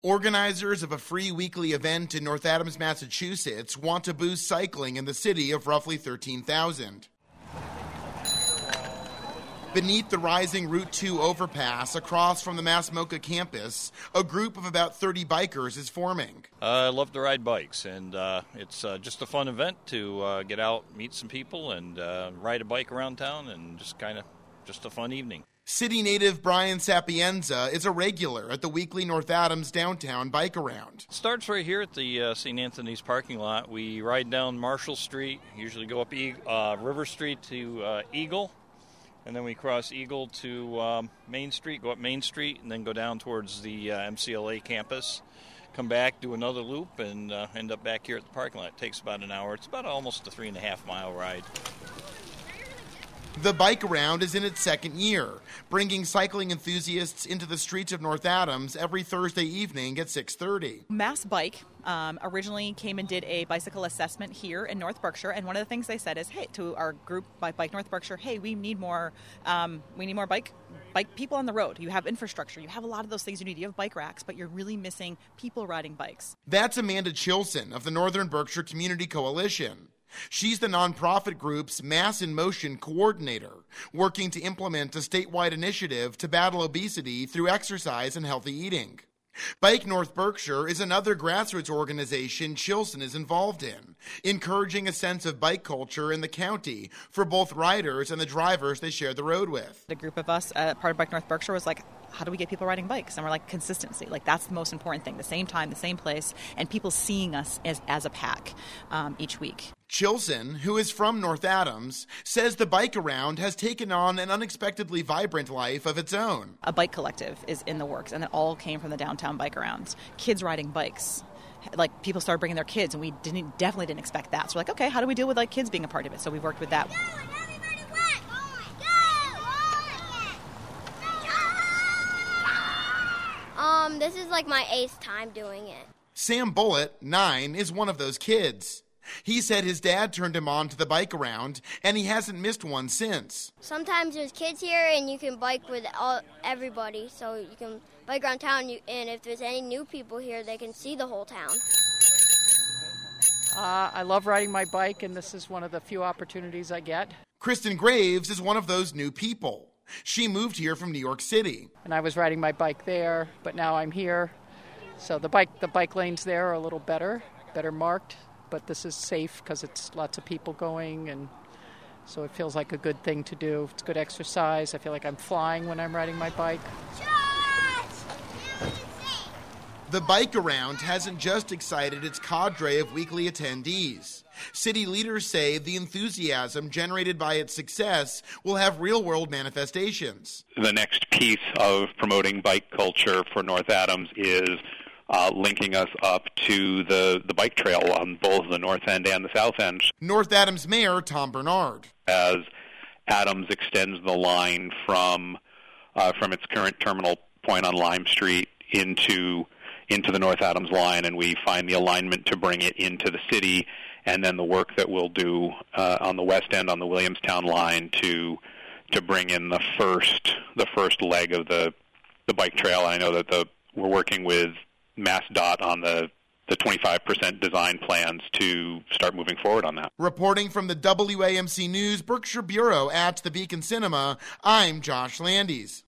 Organizers of a free weekly event in North Adams, Massachusetts want to boost cycling in the city of roughly 13,000. Beneath the rising Route 2 overpass across from the MassMocha campus, a group of about 30 bikers is forming. I love to ride bikes, and it's just a fun event to get out, meet some people, and ride a bike around town, and just a fun evening. City native Brian Sapienza is a regular at the weekly North Adams downtown bike around. It starts right here at the St. Anthony's parking lot. We ride down Marshall Street, usually go up River Street to Eagle, and then we cross Eagle to Main Street, go up Main Street, and then go down towards the MCLA campus, come back, do another loop, and end up back here at the parking lot. It takes about an hour. It's about almost a 3.5-mile ride. The bike around is in its second year, bringing cycling enthusiasts into the streets of North Adams every Thursday evening at 6:30. Mass Bike originally came and did a bicycle assessment here in North Berkshire, and one of the things they said is, hey, to our group Bike North Berkshire, hey, we need more bike people on the road. You have infrastructure, you have a lot of those things you need. You have bike racks, but you're really missing people riding bikes. That's Amanda Chilson of the Northern Berkshire Community Coalition. She's the nonprofit group's Mass in Motion coordinator, working to implement a statewide initiative to battle obesity through exercise and healthy eating. Bike North Berkshire is another grassroots organization Chilson is involved in, encouraging a sense of bike culture in the county for both riders and the drivers they share the road with. The group of us, part of Bike North Berkshire, was like, how do we get people riding bikes? And we're like, consistency. Like, that's the most important thing. The same time, the same place, and people seeing us as a pack each week. Chilson, who is from North Adams, says the bike around has taken on an unexpectedly vibrant life of its own. A bike collective is in the works, and it all came from the downtown bike arounds. Kids riding bikes. Like, people started bringing their kids, and we definitely didn't expect that. So we're like, okay, how do we deal with like kids being a part of it? So we worked with that. This is like my 8th time doing it. Sam Bullitt, 9, is one of those kids. He said his dad turned him on to the bike around, and he hasn't missed one since. Sometimes there's kids here, and you can bike with everybody, so you can bike around town, and if there's any new people here, they can see the whole town. I love riding my bike, and this is one of the few opportunities I get. Kristen Graves is one of those new people. She moved here from New York City. And I was riding my bike there, but now I'm here. So the bike lanes there are a little better marked, but this is safe because it's lots of people going, and so it feels like a good thing to do. It's good exercise. I feel like I'm flying when I'm riding my bike. The bike around hasn't just excited its cadre of weekly attendees. City leaders say the enthusiasm generated by its success will have real-world manifestations. The next piece of promoting bike culture for North Adams is linking us up to the bike trail on both the north end and the south end. North Adams Mayor Tom Bernard. As Adams extends the line from its current terminal point on Lime Street into the North Adams line, and we find the alignment to bring it into the city, and then the work that we'll do on the west end on the Williamstown line to bring in the first leg of the bike trail. I know that we're working with MassDOT on the 25% design plans to start moving forward on that. Reporting from the WAMC News Berkshire Bureau at the Beacon Cinema, I'm Josh Landis.